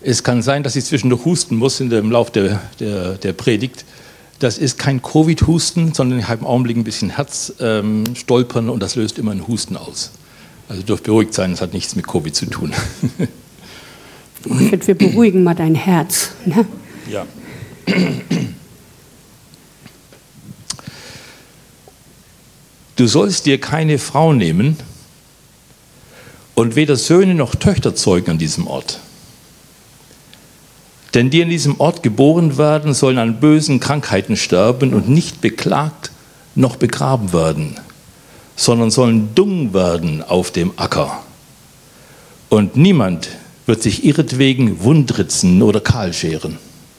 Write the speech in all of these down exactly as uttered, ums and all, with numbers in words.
Es kann sein, dass ich zwischendurch husten muss in dem Lauf der, der, der Predigt. Das ist kein Covid-Husten, sondern ich habe im Augenblick ein bisschen Herzstolpern ähm, und das löst immer einen Husten aus. Also dürft beruhigt sein, das hat nichts mit Covid zu tun. Ich finde, wir beruhigen mal dein Herz. Ne? Ja. Du sollst dir keine Frau nehmen und weder Söhne noch Töchter zeugen an diesem Ort. Denn die in diesem Ort geboren werden, sollen an bösen Krankheiten sterben und nicht beklagt noch begraben werden, sondern sollen dung werden auf dem Acker. Und niemand wird sich ihretwegen wundritzen oder kahl scheren.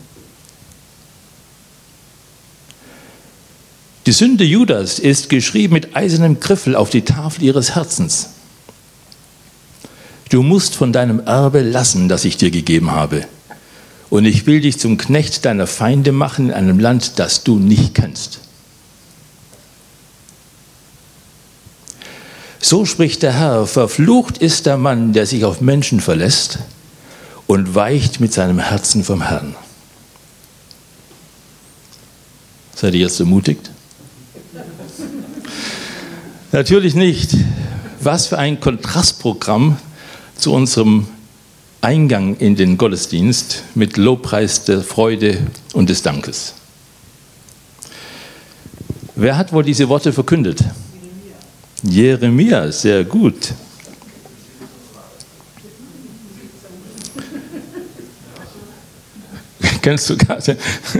Die Sünde Judas ist geschrieben mit eisernem Griffel auf die Tafel ihres Herzens. Du musst von deinem Erbe lassen, das ich dir gegeben habe. Und ich will dich zum Knecht deiner Feinde machen in einem Land, das du nicht kennst. So spricht der Herr, verflucht ist der Mann, der sich auf Menschen verlässt und weicht mit seinem Herzen vom Herrn. Seid ihr jetzt ermutigt? Natürlich nicht. Was für ein Kontrastprogramm zu unserem Eingang in den Gottesdienst mit Lobpreis der Freude und des Dankes. Wer hat wohl diese Worte verkündet? Jeremia, Jeremia, sehr gut. Kennst du gerade?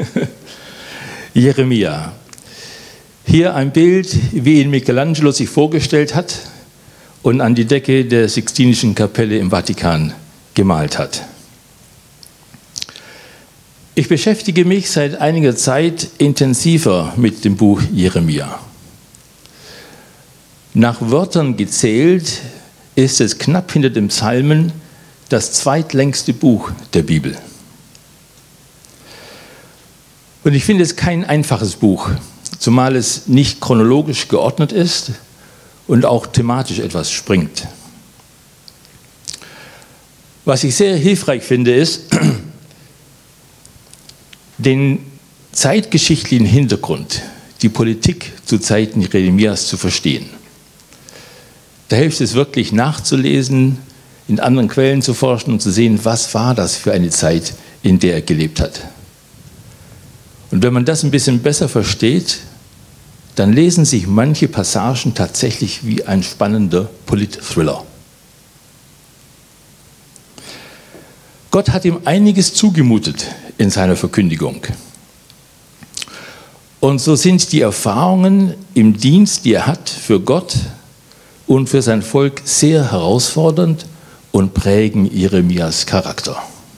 Jeremia. Hier ein Bild, wie ihn Michelangelo sich vorgestellt hat und an die Decke der Sixtinischen Kapelle im Vatikan gemalt hat. Ich beschäftige mich seit einiger Zeit intensiver mit dem Buch Jeremia. Nach Wörtern gezählt ist es knapp hinter dem Psalmen das zweitlängste Buch der Bibel. Und ich finde es kein einfaches Buch, zumal es nicht chronologisch geordnet ist und auch thematisch etwas springt. Was ich sehr hilfreich finde, ist, den zeitgeschichtlichen Hintergrund, die Politik zu Zeiten Jeremias zu verstehen. Da hilft es wirklich nachzulesen, in anderen Quellen zu forschen und zu sehen, was war das für eine Zeit, in der er gelebt hat. Und wenn man das ein bisschen besser versteht, dann lesen sich manche Passagen tatsächlich wie ein spannender Polit-Thriller. Gott hat ihm einiges zugemutet in seiner Verkündigung. Und so sind die Erfahrungen im Dienst, die er hat für Gott und für sein Volk, sehr herausfordernd und prägen Jeremias Charakter.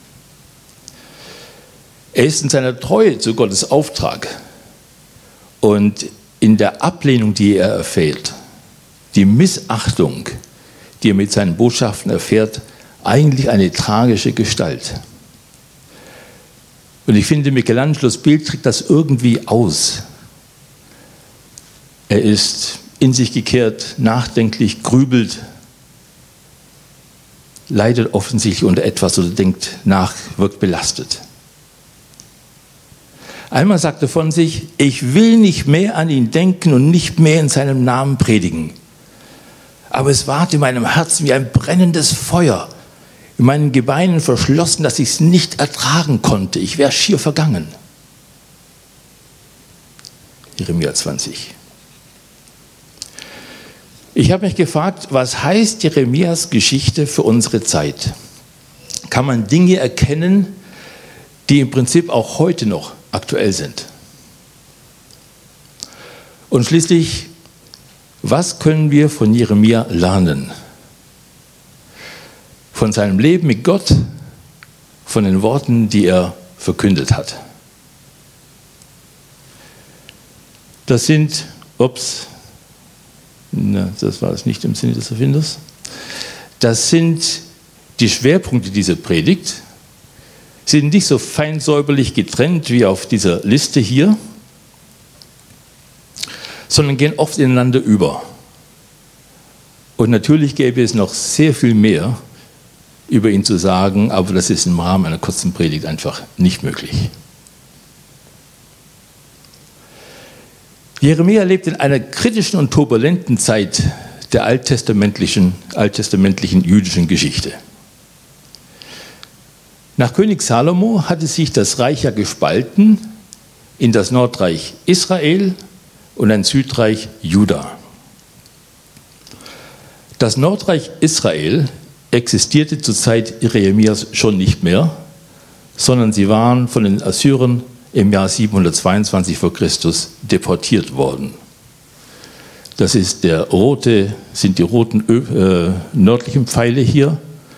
Er ist in seiner Treue zu Gottes Auftrag und in der Ablehnung, die er erfährt, die Missachtung, die er mit seinen Botschaften erfährt, eigentlich eine tragische Gestalt. Und ich finde, Michelangelos Bild trägt das irgendwie aus. Er ist in sich gekehrt, nachdenklich, grübelt, leidet offensichtlich unter etwas oder denkt nach, wirkt belastet. Einmal sagt er von sich, ich will nicht mehr an ihn denken und nicht mehr in seinem Namen predigen. Aber es ward in meinem Herzen wie ein brennendes Feuer, in meinen Gebeinen verschlossen, dass ich es nicht ertragen konnte. Ich wäre schier vergangen. Jeremia zwanzig. Ich habe mich gefragt, was heißt Jeremias Geschichte für unsere Zeit? Kann man Dinge erkennen, die im Prinzip auch heute noch aktuell sind? Und schließlich, was können wir von Jeremia lernen? Von seinem Leben mit Gott, von den Worten, die er verkündet hat. Das sind, ups, na, das war es nicht im Sinne des Erfinders, das sind die Schwerpunkte dieser Predigt, sind nicht so fein säuberlich getrennt wie auf dieser Liste hier, sondern gehen oft ineinander über. Und natürlich gäbe es noch sehr viel mehr, über ihn zu sagen, aber das ist im Rahmen einer kurzen Predigt einfach nicht möglich. Jeremia lebt in einer kritischen und turbulenten Zeit der alttestamentlichen, alttestamentlichen jüdischen Geschichte. Nach König Salomo hatte sich das Reich ja gespalten in das Nordreich Israel und ein Südreich Juda. Das Nordreich Israel existierte zur Zeit Jeremias schon nicht mehr, sondern sie waren von den Assyrern im Jahr siebenhundertzweiundzwanzig vor Christus deportiert worden. Das ist der rote, sind die roten äh, nördlichen Pfeile hier.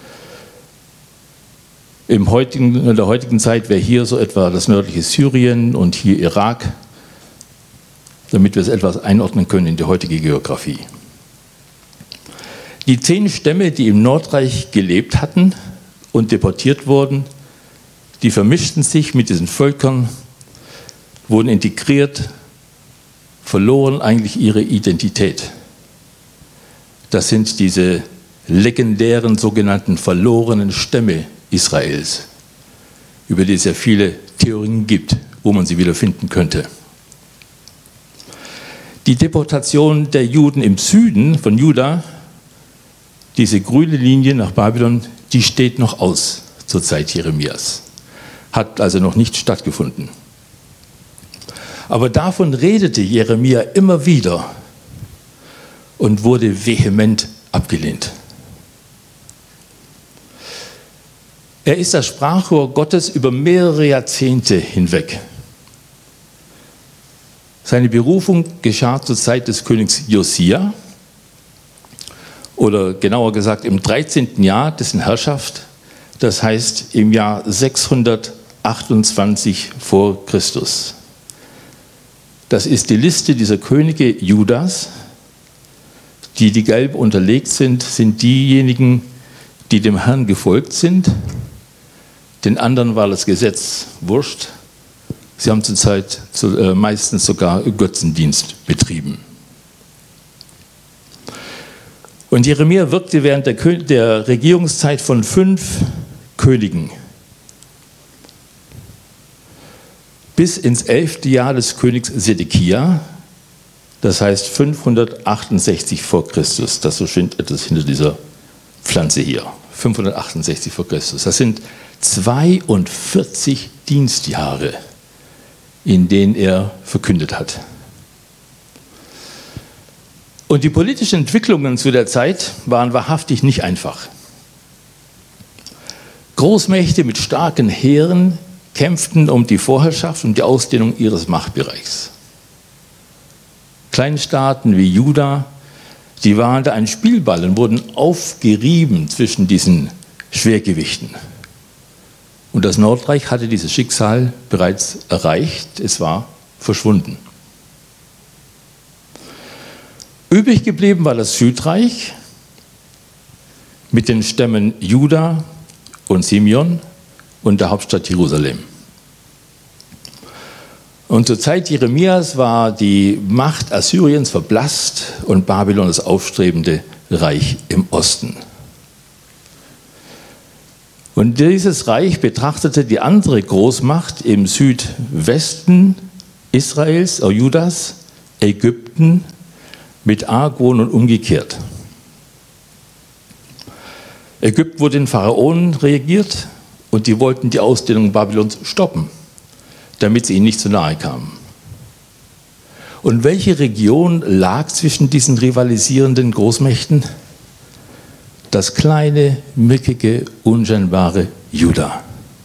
Im heutigen, in der heutigen Zeit wäre hier so etwa das nördliche Syrien und hier Irak, damit wir es etwas einordnen können in die heutige Geografie. Die zehn Stämme, die im Nordreich gelebt hatten und deportiert wurden, die vermischten sich mit diesen Völkern, wurden integriert, verloren eigentlich ihre Identität. Das sind diese legendären sogenannten verlorenen Stämme Israels, über die es ja viele Theorien gibt, wo man sie wieder finden könnte. Die Deportation der Juden im Süden von Juda, diese grüne Linie nach Babylon, die steht noch aus zur Zeit Jeremias. Hat also noch nicht stattgefunden. Aber davon redete Jeremia immer wieder und wurde vehement abgelehnt. Er ist das Sprachrohr Gottes über mehrere Jahrzehnte hinweg. Seine Berufung geschah zur Zeit des Königs Josia, oder genauer gesagt im dreizehnten Jahr dessen Herrschaft, das heißt im Jahr sechshundertachtundzwanzig vor Christus. Das ist die Liste dieser Könige Judas. Die, die gelb unterlegt sind, sind diejenigen, die dem Herrn gefolgt sind. Den anderen war das Gesetz wurscht. Sie haben zurzeit zu, äh, meistens sogar Götzendienst betrieben. Und Jeremia wirkte während der, der Regierungszeit von fünf Königen bis ins elfte Jahr des Königs Sedekia, das heißt fünfhundertachtundsechzig vor Christus. Das so steht etwas hinter dieser Pflanze hier. fünfhundertachtundsechzig vor Christus. Das sind zweiundvierzig Dienstjahre, in denen er verkündet hat. Und die politischen Entwicklungen zu der Zeit waren wahrhaftig nicht einfach. Großmächte mit starken Heeren kämpften um die Vorherrschaft und die Ausdehnung ihres Machtbereichs. Kleinstaaten wie Juda, die waren da ein Spielball und wurden aufgerieben zwischen diesen Schwergewichten. Und das Nordreich hatte dieses Schicksal bereits erreicht, es war verschwunden. Übrig geblieben war das Südreich mit den Stämmen Juda und Simeon und der Hauptstadt Jerusalem. Und zur Zeit Jeremias war die Macht Assyriens verblasst und Babylon das aufstrebende Reich im Osten. Und dieses Reich betrachtete die andere Großmacht im Südwesten Israels, äh Judas, Ägypten, mit Argwohn und umgekehrt. Ägypten wurde den Pharaonen regiert und die wollten die Ausdehnung Babylons stoppen, damit sie ihnen nicht zu nahe kamen. Und welche Region lag zwischen diesen rivalisierenden Großmächten? Das kleine, mickige, unscheinbare Juda.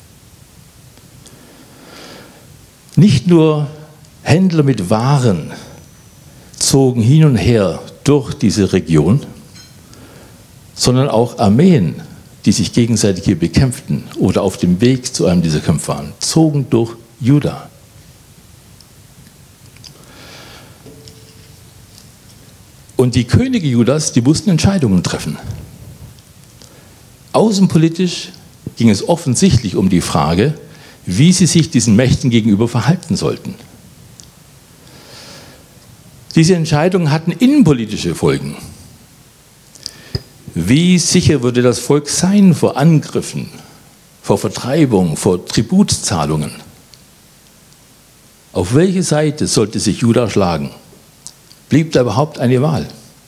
Nicht nur Händler mit Waren zogen hin und her durch diese Region, sondern auch Armeen, die sich gegenseitig hier bekämpften oder auf dem Weg zu einem dieser Kämpfe waren, zogen durch Juda. Und die Könige Judas, die mussten Entscheidungen treffen. Außenpolitisch ging es offensichtlich um die Frage, wie sie sich diesen Mächten gegenüber verhalten sollten. Diese Entscheidungen hatten innenpolitische Folgen. Wie sicher würde das Volk sein vor Angriffen, vor Vertreibung, vor Tributzahlungen? Auf welche Seite sollte sich Juda schlagen? Blieb da überhaupt eine Wahl?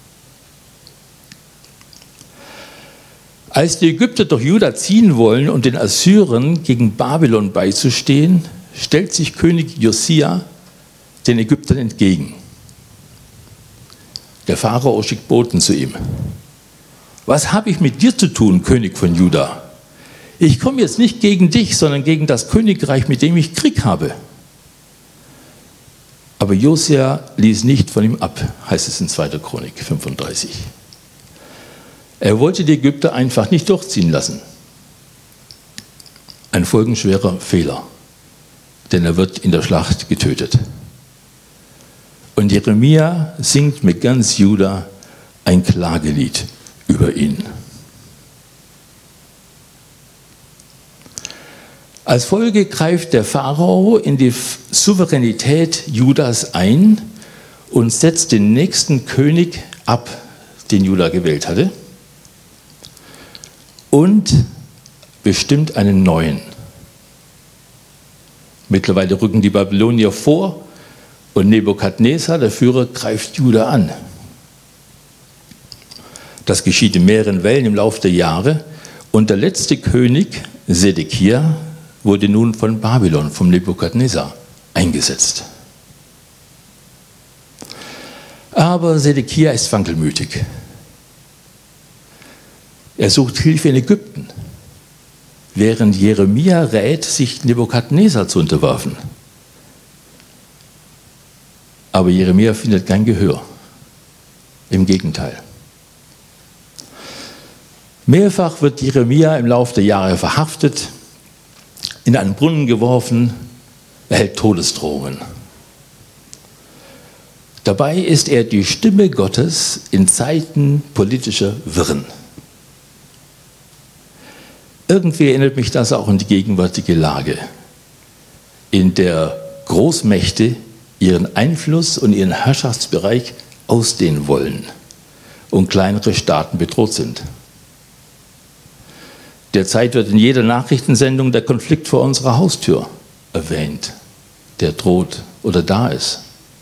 Als die Ägypter durch Juda ziehen wollen, um den Assyrern gegen Babylon beizustehen, stellt sich König Josia den Ägyptern entgegen. Der Pharao schickt Boten zu ihm. Was habe ich mit dir zu tun, König von Juda? Ich komme jetzt nicht gegen dich, sondern gegen das Königreich, mit dem ich Krieg habe. Aber Josia ließ nicht von ihm ab, heißt es in zweiter Chronik fünfunddreißig. Er wollte die Ägypter einfach nicht durchziehen lassen. Ein folgenschwerer Fehler, denn er wird in der Schlacht getötet. Und Jeremia singt mit ganz Juda ein Klagelied über ihn. Als Folge greift der Pharao in die Souveränität Judas ein und setzt den nächsten König ab, den Juda gewählt hatte, und bestimmt einen neuen. Mittlerweile rücken die Babylonier vor und Nebukadnezar, der Führer, greift Juda an. Das geschieht in mehreren Wellen im Laufe der Jahre und der letzte König, Sedekia, wurde nun von Babylon, vom Nebukadnezar, eingesetzt. Aber Sedekia ist wankelmütig. Er sucht Hilfe in Ägypten, während Jeremia rät, sich Nebukadnezar zu unterwerfen. Aber Jeremia findet kein Gehör. Im Gegenteil. Mehrfach wird Jeremia im Laufe der Jahre verhaftet, in einen Brunnen geworfen, erhält Todesdrohungen. Dabei ist er die Stimme Gottes in Zeiten politischer Wirren. Irgendwie erinnert mich das auch an die gegenwärtige Lage, in der Großmächte ihren Einfluss und ihren Herrschaftsbereich ausdehnen wollen und kleinere Staaten bedroht sind. Derzeit wird in jeder Nachrichtensendung der Konflikt vor unserer Haustür erwähnt, der droht oder da ist.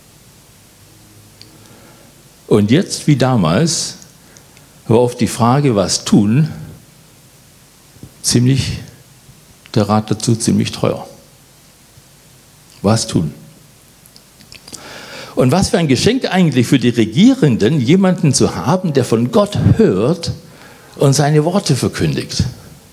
Und jetzt, wie damals, war auf die Frage, was tun, ziemlich, der Rat dazu ziemlich teuer. Was tun? Und was für ein Geschenk eigentlich für die Regierenden, jemanden zu haben, der von Gott hört und seine Worte verkündigt.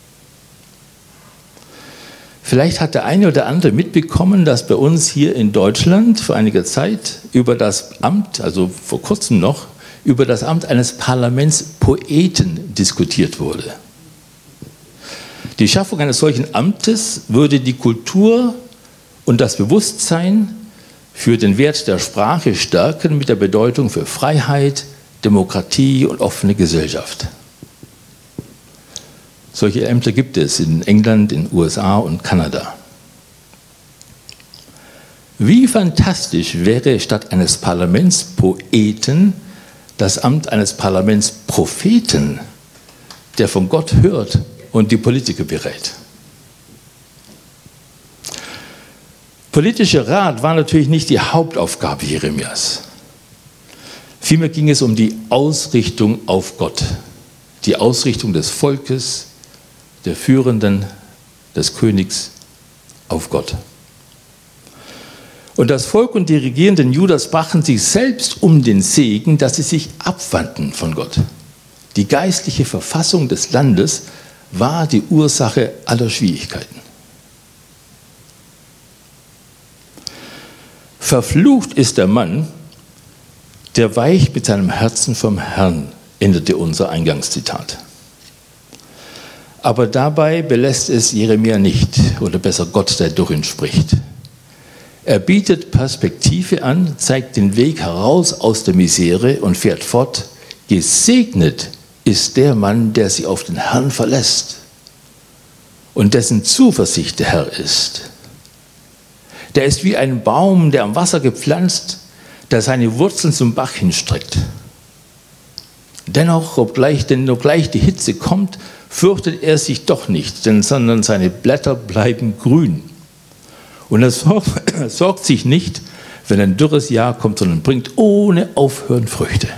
Vielleicht hat der eine oder andere mitbekommen, dass bei uns hier in Deutschland vor einiger Zeit über das Amt, also vor kurzem noch, über das Amt eines Parlamentspoeten diskutiert wurde. Die Schaffung eines solchen Amtes würde die Kultur und das Bewusstsein für den Wert der Sprache stärken mit der Bedeutung für Freiheit, Demokratie und offene Gesellschaft. Solche Ämter gibt es in England, in den U S A und Kanada. Wie fantastisch wäre statt eines Parlamentspoeten das Amt eines Parlamentspropheten, der von Gott hört und die Politiker berät. Politischer Rat war natürlich nicht die Hauptaufgabe Jeremias. Vielmehr ging es um die Ausrichtung auf Gott, die Ausrichtung des Volkes, der Führenden, des Königs auf Gott. Und das Volk und die Regierenden Judas brachten sich selbst um den Segen, dass sie sich abwandten von Gott. Die geistliche Verfassung des Landes war die Ursache aller Schwierigkeiten. Verflucht ist der Mann, der weicht mit seinem Herzen vom Herrn, endete unser Eingangszitat. Aber dabei belässt es Jeremia nicht, oder besser Gott, der durch ihn spricht. Er bietet Perspektive an, zeigt den Weg heraus aus der Misere und fährt fort. Gesegnet ist der Mann, der sich auf den Herrn verlässt und dessen Zuversicht der Herr ist. Der ist wie ein Baum, der am Wasser gepflanzt, der seine Wurzeln zum Bach hinstreckt. Dennoch, obgleich, denn obgleich die Hitze kommt, fürchtet er sich doch nicht, denn, sondern seine Blätter bleiben grün. Und er sorgt sich nicht, wenn ein dürres Jahr kommt, sondern bringt ohne Aufhören Früchte.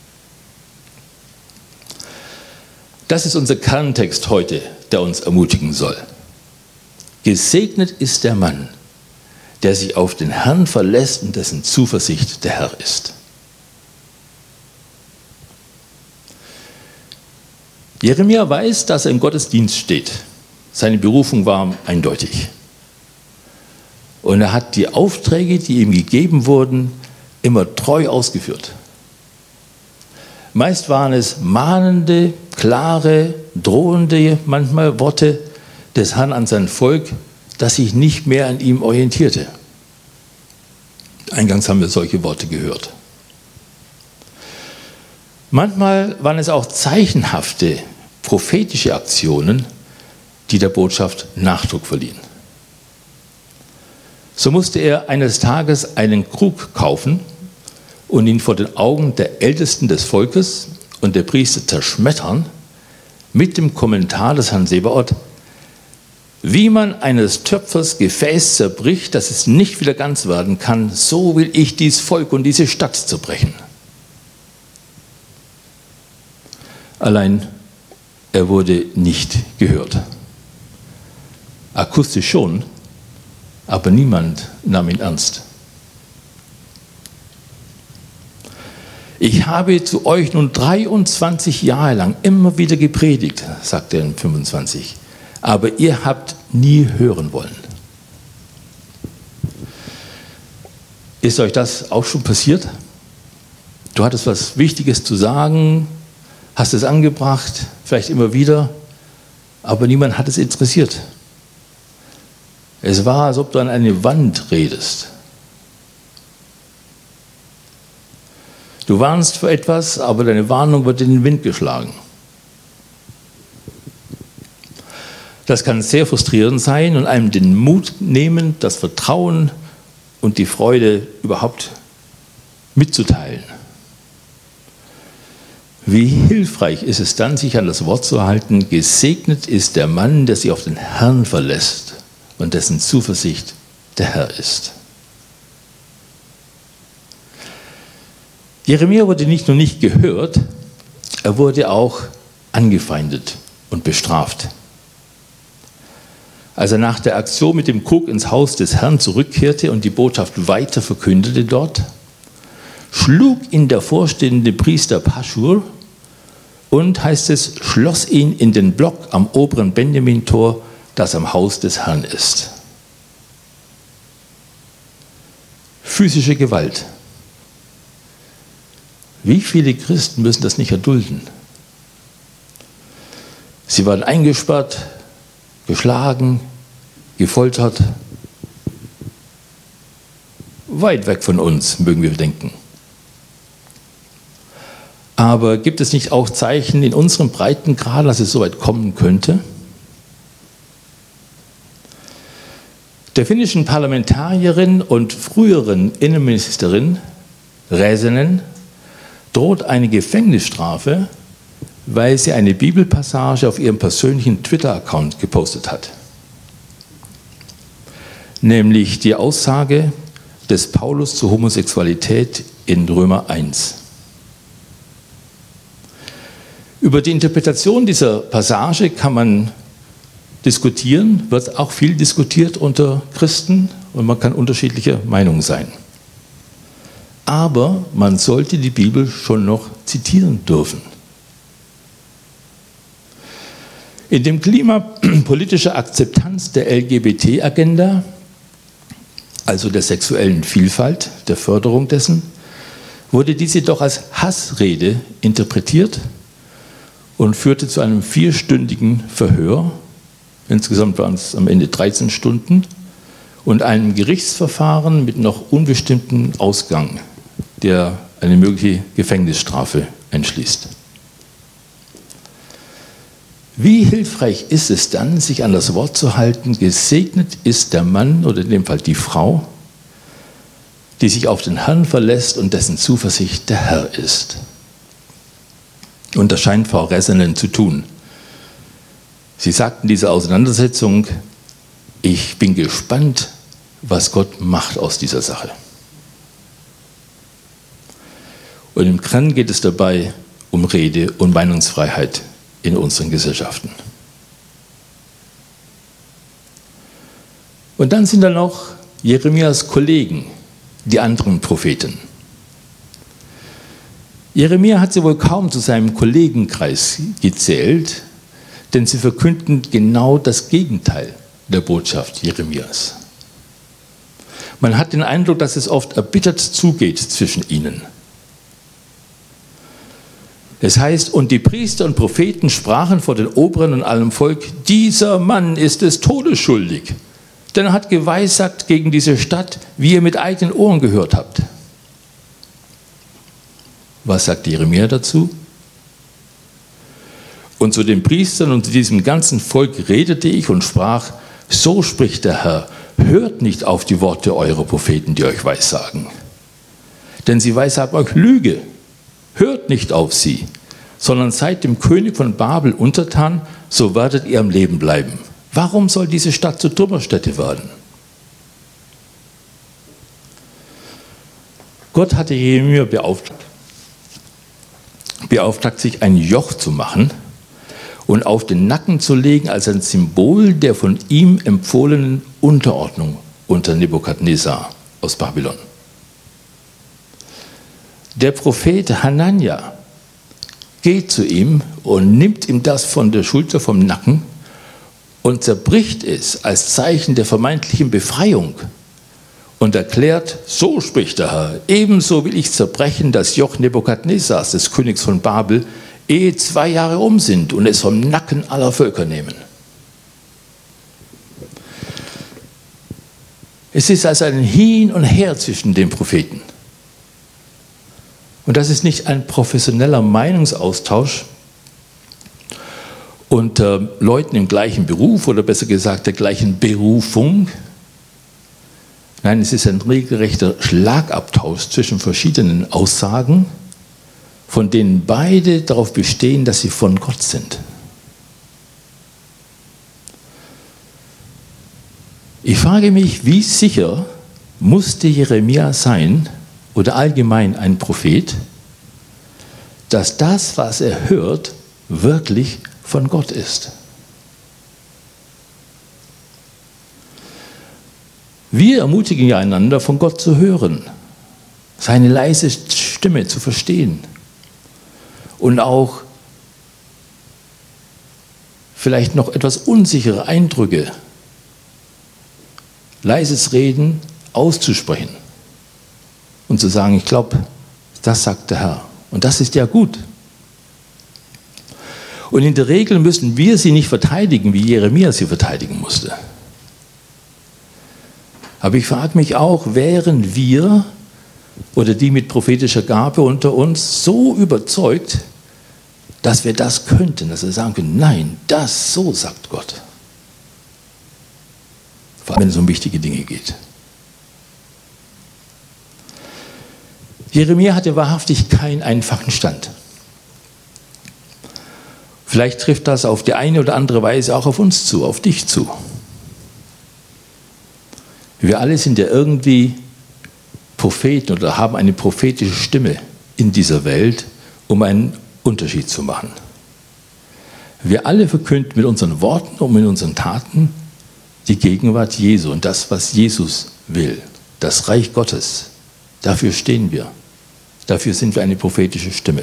Das ist unser Kerntext heute, der uns ermutigen soll. Gesegnet ist der Mann, der sich auf den Herrn verlässt und dessen Zuversicht der Herr ist. Jeremia weiß, dass er im Gottesdienst steht. Seine Berufung war eindeutig. Und er hat die Aufträge, die ihm gegeben wurden, immer treu ausgeführt. Meist waren es mahnende, klare, drohende, manchmal Worte des Herrn an sein Volk, das sich nicht mehr an ihm orientierte. Eingangs haben wir solche Worte gehört. Manchmal waren es auch zeichenhafte, prophetische Aktionen, die der Botschaft Nachdruck verliehen. So musste er eines Tages einen Krug kaufen und ihn vor den Augen der Ältesten des Volkes und der Priester zerschmettern, mit dem Kommentar des Herrn Sebaoth: Wie man eines Töpfers Gefäß zerbricht, dass es nicht wieder ganz werden kann, so will ich dies Volk und diese Stadt zerbrechen. Allein er wurde nicht gehört. Akustisch schon, aber niemand nahm ihn ernst. Ich habe zu euch nun dreiundzwanzig Jahre lang immer wieder gepredigt, sagt er in fünfundzwanzig, aber ihr habt nie hören wollen. Ist euch das auch schon passiert? Du hattest was Wichtiges zu sagen, hast es angebracht, vielleicht immer wieder, aber niemand hat es interessiert. Es war, als ob du an eine Wand redest. Du warnst vor etwas, aber deine Warnung wird in den Wind geschlagen. Das kann sehr frustrierend sein und einem den Mut nehmen, das Vertrauen und die Freude überhaupt mitzuteilen. Wie hilfreich ist es dann, sich an das Wort zu halten: Gesegnet ist der Mann, der sich auf den Herrn verlässt und dessen Zuversicht der Herr ist. Jeremia wurde nicht nur nicht gehört, er wurde auch angefeindet und bestraft. Als er nach der Aktion mit dem Krug ins Haus des Herrn zurückkehrte und die Botschaft weiter verkündete dort, schlug ihn der vorstehende Priester Paschur und, heißt es, schloss ihn in den Block am oberen Benjamin-Tor, das am Haus des Herrn ist. Physische Gewalt. Wie viele Christen müssen das nicht erdulden? Sie waren eingesperrt, geschlagen, gefoltert. Weit weg von uns, mögen wir denken. Aber gibt es nicht auch Zeichen in unserem Breitengrad, dass es so weit kommen könnte? Der finnischen Parlamentarierin und früheren Innenministerin Räsänen droht eine Gefängnisstrafe, weil sie eine Bibelpassage auf ihrem persönlichen Twitter-Account gepostet hat. Nämlich die Aussage des Paulus zur Homosexualität in Römer eins. Über die Interpretation dieser Passage kann man diskutieren, wird auch viel diskutiert unter Christen und man kann unterschiedlicher Meinung sein. Aber man sollte die Bibel schon noch zitieren dürfen. In dem Klima politischer Akzeptanz der L G B T-Agenda, also der sexuellen Vielfalt, der Förderung dessen, wurde diese doch als Hassrede interpretiert und führte zu einem vierstündigen Verhör, insgesamt waren es am Ende dreizehn Stunden, und einem Gerichtsverfahren mit noch unbestimmtem Ausgang, der eine mögliche Gefängnisstrafe einschließt. Wie hilfreich ist es dann, sich an das Wort zu halten: Gesegnet ist der Mann, oder in dem Fall die Frau, die sich auf den Herrn verlässt und dessen Zuversicht der Herr ist. Und das scheint Frau Räsänen zu tun. Sie sagten in dieser Auseinandersetzung, ich bin gespannt, was Gott macht aus dieser Sache. Und im Kern geht es dabei um Rede- und Meinungsfreiheit in unseren Gesellschaften. Und dann sind da noch Jeremias Kollegen, die anderen Propheten. Jeremia hat sie wohl kaum zu seinem Kollegenkreis gezählt, denn sie verkünden genau das Gegenteil der Botschaft Jeremias. Man hat den Eindruck, dass es oft erbittert zugeht zwischen ihnen. Es heißt, und die Priester und Propheten sprachen vor den Oberen und allem Volk, dieser Mann ist des Todes schuldig, denn er hat geweissagt gegen diese Stadt, wie ihr mit eigenen Ohren gehört habt. Was sagt Jeremia dazu? Und zu den Priestern und zu diesem ganzen Volk redete ich und sprach, so spricht der Herr, hört nicht auf die Worte eurer Propheten, die euch weissagen. Denn sie weissagen euch Lüge. Hört nicht auf sie, sondern seid dem König von Babel untertan, so werdet ihr am Leben bleiben. Warum soll diese Stadt zur Trümmerstätte werden? Gott hatte Jeremia beauftragt, beauftragt, sich ein Joch zu machen und auf den Nacken zu legen als ein Symbol der von ihm empfohlenen Unterordnung unter Nebukadnezar aus Babylon. Der Prophet Hanania geht zu ihm und nimmt ihm das von der Schulter vom Nacken und zerbricht es als Zeichen der vermeintlichen Befreiung und erklärt, so spricht der Herr, ebenso will ich zerbrechen das Joch Nebukadnezars, des Königs von Babel, ehe zwei Jahre um sind und es vom Nacken aller Völker nehmen. Es ist also ein Hin und Her zwischen den Propheten. Und das ist nicht ein professioneller Meinungsaustausch unter Leuten im gleichen Beruf oder besser gesagt der gleichen Berufung. Nein, es ist ein regelrechter Schlagabtausch zwischen verschiedenen Aussagen, von denen beide darauf bestehen, dass sie von Gott sind. Ich frage mich, wie sicher musste Jeremia sein, oder allgemein ein Prophet, dass das, was er hört, wirklich von Gott ist. Wir ermutigen ja einander, von Gott zu hören, seine leise Stimme zu verstehen und auch vielleicht noch etwas unsichere Eindrücke, leises Reden auszusprechen. Und zu sagen, ich glaube, das sagt der Herr. Und das ist ja gut. Und in der Regel müssen wir sie nicht verteidigen, wie Jeremia sie verteidigen musste. Aber ich frage mich auch, wären wir oder die mit prophetischer Gabe unter uns so überzeugt, dass wir das könnten, dass wir sagen können, nein, das, so sagt Gott. Vor allem, wenn es um wichtige Dinge geht. Jeremia hatte wahrhaftig keinen einfachen Stand. Vielleicht trifft das auf die eine oder andere Weise auch auf uns zu, auf dich zu. Wir alle sind ja irgendwie Propheten oder haben eine prophetische Stimme in dieser Welt, um einen Unterschied zu machen. Wir alle verkünden mit unseren Worten und mit unseren Taten die Gegenwart Jesu und das, was Jesus will, das Reich Gottes. Dafür stehen wir. Dafür sind wir eine prophetische Stimme.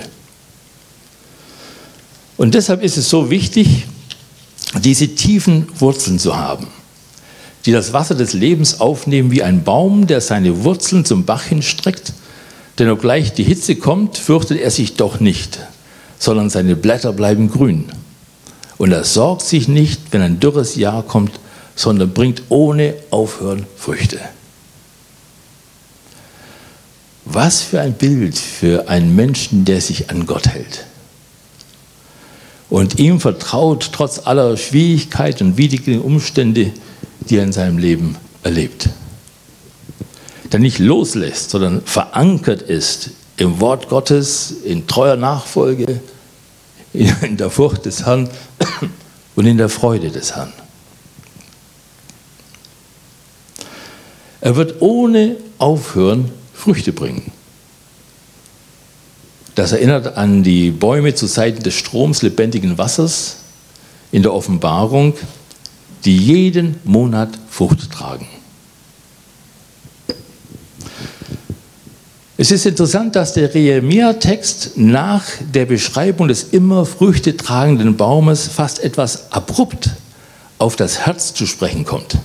Und deshalb ist es so wichtig, diese tiefen Wurzeln zu haben, die das Wasser des Lebens aufnehmen wie ein Baum, der seine Wurzeln zum Bach hinstreckt, denn obgleich die Hitze kommt, fürchtet er sich doch nicht, sondern seine Blätter bleiben grün. Und er sorgt sich nicht, wenn ein dürres Jahr kommt, sondern bringt ohne Aufhören Früchte. Was für ein Bild für einen Menschen, der sich an Gott hält und ihm vertraut, trotz aller Schwierigkeiten und widrigen Umstände, die er in seinem Leben erlebt. Der nicht loslässt, sondern verankert ist im Wort Gottes, in treuer Nachfolge in der Furcht des Herrn und in der Freude des Herrn. Er wird ohne Aufhören Früchte bringen. Das erinnert an die Bäume zu Seiten des Stroms lebendigen Wassers in der Offenbarung, die jeden Monat Frucht tragen. Es ist interessant, dass der Jeremia-Text nach der Beschreibung des immer Früchte tragenden Baumes fast etwas abrupt auf das Herz zu sprechen kommt.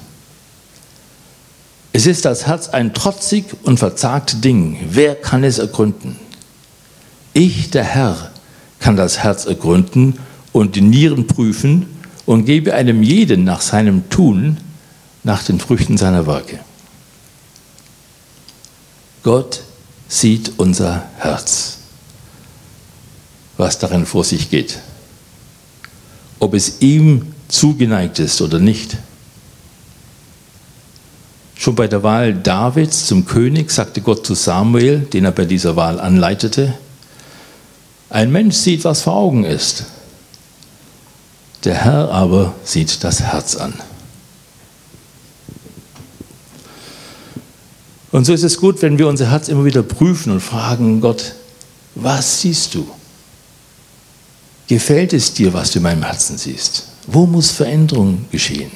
Es ist das Herz ein trotzig und verzagt Ding. Wer kann es ergründen? Ich, der Herr, kann das Herz ergründen und die Nieren prüfen und gebe einem jeden nach seinem Tun, nach den Früchten seiner Werke. Gott sieht unser Herz, was darin vor sich geht. Ob es ihm zugeneigt ist oder nicht. Schon bei der Wahl Davids zum König sagte Gott zu Samuel, den er bei dieser Wahl anleitete: Ein Mensch sieht, was vor Augen ist. Der Herr aber sieht das Herz an. Und so ist es gut, wenn wir unser Herz immer wieder prüfen und fragen: Gott, was siehst du? Gefällt es dir, was du in meinem Herzen siehst? Wo muss Veränderung geschehen?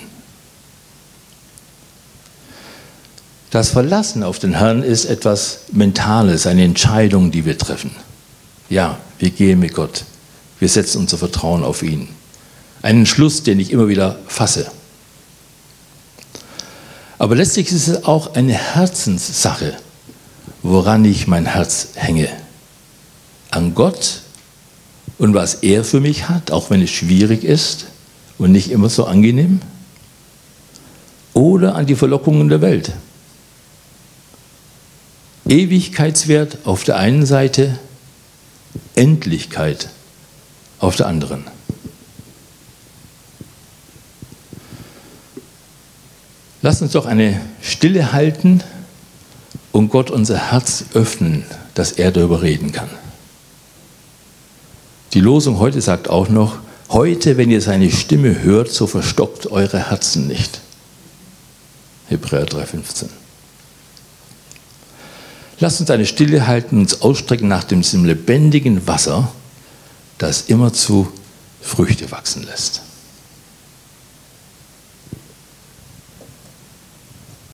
Das Verlassen auf den Herrn ist etwas Mentales, eine Entscheidung, die wir treffen. Ja, wir gehen mit Gott. Wir setzen unser Vertrauen auf ihn. Einen Entschluss, den ich immer wieder fasse. Aber letztlich ist es auch eine Herzenssache, woran ich mein Herz hänge. An Gott und was er für mich hat, auch wenn es schwierig ist und nicht immer so angenehm. Oder an die Verlockungen der Welt. Ewigkeitswert auf der einen Seite, Endlichkeit auf der anderen. Lass uns doch eine Stille halten und Gott unser Herz öffnen, dass er darüber reden kann. Die Losung heute sagt auch noch: Heute, wenn ihr seine Stimme hört, so verstockt eure Herzen nicht. Hebräer drei fünfzehn. Lasst uns eine Stille halten und uns ausstrecken nach diesem lebendigen Wasser, das immerzu Früchte wachsen lässt.